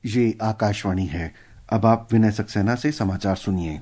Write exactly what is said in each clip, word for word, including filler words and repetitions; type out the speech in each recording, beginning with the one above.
ये आकाशवाणी है। अब आप विनय सक्सेना से समाचार सुनिए।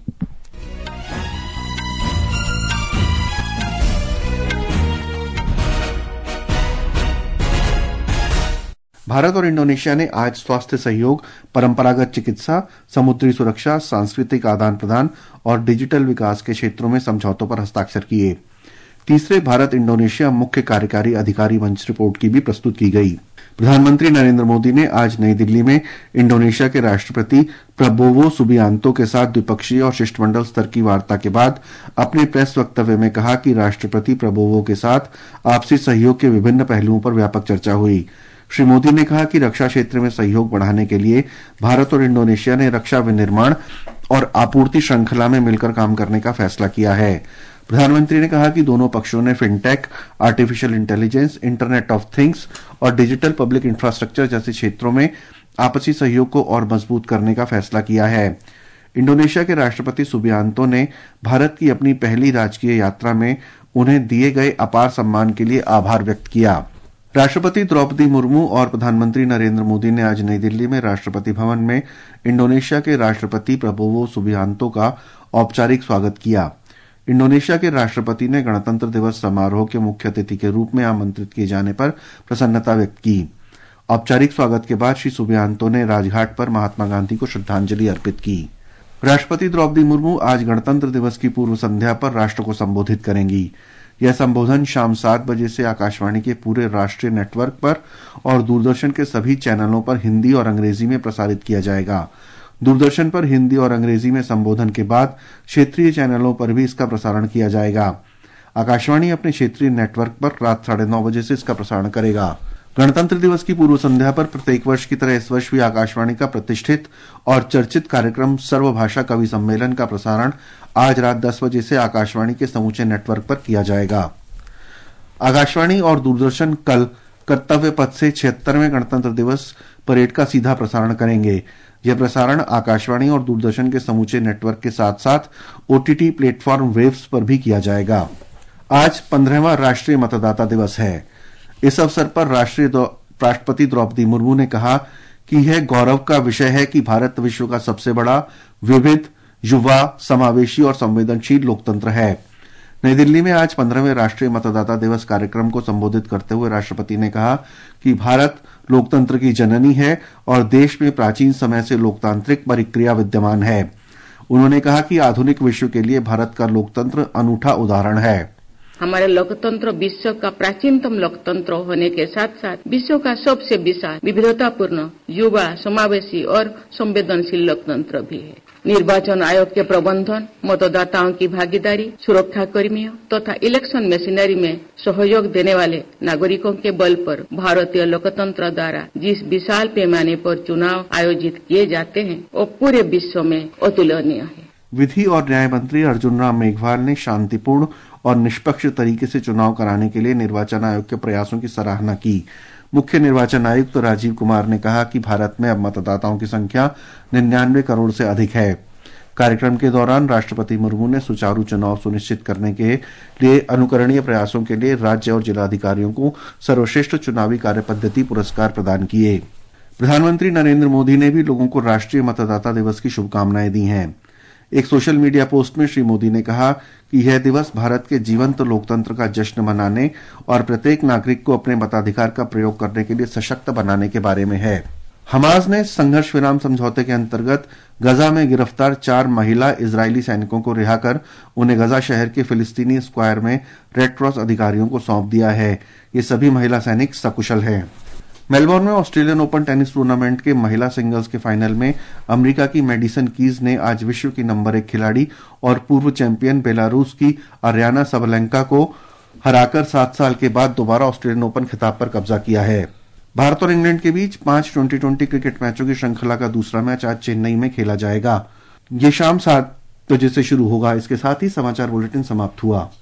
भारत और इंडोनेशिया ने आज स्वास्थ्य सहयोग, परंपरागत चिकित्सा, समुद्री सुरक्षा, सांस्कृतिक आदान प्रदान और डिजिटल विकास के क्षेत्रों में समझौतों पर हस्ताक्षर किए। तीसरे भारत इंडोनेशिया मुख्य कार्यकारी अधिकारी मंच रिपोर्ट की भी प्रस्तुत की गई। प्रधानमंत्री नरेंद्र मोदी ने आज नई दिल्ली में इंडोनेशिया के राष्ट्रपति प्रबोवो सुबियांतो के साथ द्विपक्षीय और शिष्टमंडल स्तर की वार्ता के बाद अपने प्रेस वक्तव्य में कहा कि राष्ट्रपति प्रबोवो के साथ आपसी सहयोग के विभिन्न पहलुओं पर व्यापक चर्चा हुई। श्री मोदी ने कहा कि रक्षा क्षेत्र में सहयोग बढ़ाने के लिए भारत और इंडोनेशिया ने रक्षा विनिर्माण और आपूर्ति श्रृंखला में मिलकर काम करने का फैसला किया है। प्रधानमंत्री ने कहा कि दोनों पक्षों ने fintech, artificial intelligence, internet of things और डिजिटल पब्लिक इंफ्रास्ट्रक्चर जैसे क्षेत्रों में आपसी सहयोग को और मजबूत करने का फैसला किया है। इंडोनेशिया के राष्ट्रपति सुबियांतो ने भारत की अपनी पहली राजकीय यात्रा में उन्हें दिए गए अपार सम्मान के लिए आभार व्यक्त किया। राष्ट्रपति द्रौपदी मुर्मू और प्रधानमंत्री नरेंद्र मोदी ने आज नई दिल्ली में राष्ट्रपति भवन में इंडोनेशिया के राष्ट्रपति प्रबोवो सुबियांतो का औपचारिक स्वागत किया। इंडोनेशिया के राष्ट्रपति ने गणतंत्र दिवस समारोह के मुख्य अतिथि के रूप में आमंत्रित किए जाने पर प्रसन्नता व्यक्त की। औपचारिक स्वागत के बाद श्री सुबियांतो ने राजघाट पर महात्मा गांधी को श्रद्धांजलि अर्पित की। राष्ट्रपति द्रौपदी मुर्मू आज गणतंत्र दिवस की पूर्व संध्या पर राष्ट्र को संबोधित करेंगी। यह संबोधन शाम सात बजे से आकाशवाणी के पूरे राष्ट्रीय नेटवर्क पर और दूरदर्शन के सभी चैनलों पर हिंदी और अंग्रेजी में प्रसारित किया जाएगा। दूरदर्शन पर हिंदी और अंग्रेजी में संबोधन के बाद क्षेत्रीय चैनलों पर भी इसका प्रसारण किया जाएगा। आकाशवाणी अपने क्षेत्रीय नेटवर्क पर रात साढ़े नौ बजे से इसका प्रसारण करेगा। गणतंत्र दिवस की पूर्व संध्या पर प्रत्येक वर्ष की तरह इस वर्ष भी आकाशवाणी का प्रतिष्ठित और चर्चित कार्यक्रम सर्वभाषा कवि सम्मेलन का प्रसारण आज रात दस बजे से आकाशवाणी के समूचे नेटवर्क पर किया जाएगा। आकाशवाणी और दूरदर्शन कल कर्तव्य पथ से छिहत्तरवें गणतंत्र दिवस परेड का सीधा प्रसारण करेंगे। यह प्रसारण आकाशवाणी और दूरदर्शन के समूचे नेटवर्क के साथ साथ ओटीटी प्लेटफॉर्म वेव्स पर भी किया जाएगा। आज पंद्रहवां राष्ट्रीय मतदाता दिवस है। इस अवसर पर राष्ट्रीय राष्ट्रपति द्रौपदी मुर्मू ने कहा कि यह गौरव का विषय है कि भारत विश्व का सबसे बड़ा, विविध, युवा, समावेशी और संवेदनशील लोकतंत्र है। नई दिल्ली में आज पंद्रहवें राष्ट्रीय मतदाता दिवस कार्यक्रम को संबोधित करते हुए राष्ट्रपति ने कहा कि भारत लोकतंत्र की जननी है और देश में प्राचीन समय से लोकतांत्रिक प्रक्रिया विद्यमान है। उन्होंने कहा कि आधुनिक विश्व के लिए भारत का लोकतंत्र अनूठा उदाहरण है। हमारे लोकतंत्र विश्व का प्राचीनतम लोकतंत्र होने के साथ साथ विश्व का सबसे विशाल, विविधतापूर्ण, युवा, समावेशी और संवेदनशील लोकतंत्र भी है। निर्वाचन आयोग के प्रबंधन, मतदाताओं की भागीदारी, सुरक्षा कर्मियों तथा इलेक्शन मशीनरी में सहयोग देने वाले नागरिकों के बल पर भारतीय लोकतंत्र द्वारा जिस विशाल पैमाने पर चुनाव आयोजित किए जाते हैं वो पूरे विश्व में अतुलनीय है। विधि और न्याय मंत्री अर्जुन राम मेघवाल ने शांतिपूर्ण और निष्पक्ष तरीके से चुनाव कराने के लिए निर्वाचन आयोग के प्रयासों की सराहना की। मुख्य निर्वाचन आयुक्त तो राजीव कुमार ने कहा कि भारत में अब मतदाताओं की संख्या निन्यानवे करोड़ से अधिक है। कार्यक्रम के दौरान राष्ट्रपति मुर्मू ने सुचारू चुनाव सुनिश्चित करने के लिए अनुकरणीय प्रयासों के लिए राज्य और जिलाधिकारियों को सर्वश्रेष्ठ चुनावी कार्य पद्धति पुरस्कार प्रदान किए। प्रधानमंत्री नरेंद्र मोदी ने भी लोगों को राष्ट्रीय मतदाता दिवस की शुभकामनाएं दी हैं। एक सोशल मीडिया पोस्ट में श्री मोदी ने कहा कि यह दिवस भारत के जीवंत लोकतंत्र का जश्न मनाने और प्रत्येक नागरिक को अपने मताधिकार का प्रयोग करने के लिए सशक्त बनाने के बारे में है। हमास ने संघर्ष विराम समझौते के अंतर्गत गजा में गिरफ्तार चार महिला इजरायली सैनिकों को रिहा कर उन्हें गजा शहर के फिलिस्तीनी स्क्वायर में रेड क्रॉस अधिकारियों को सौंप दिया है। ये सभी महिला सैनिक सकुशल हैं। मेलबोर्न में ऑस्ट्रेलियन ओपन टेनिस टूर्नामेंट के महिला सिंगल्स के फाइनल में अमेरिका की मेडिसन कीज ने आज विश्व की नंबर एक खिलाड़ी और पूर्व चैंपियन बेलारूस की अरियाना सबलेंका को हराकर सात साल के बाद दोबारा ऑस्ट्रेलियन ओपन खिताब पर कब्जा किया है। भारत और इंग्लैंड के बीच पांच ट्वेंटी ट्वेंटी क्रिकेट मैचों की श्रृंखला का दूसरा मैच आज चेन्नई में खेला जाएगा। ये शाम सात बजे से शुरू होगा। इसके साथ ही समाचार बुलेटिन समाप्त हुआ।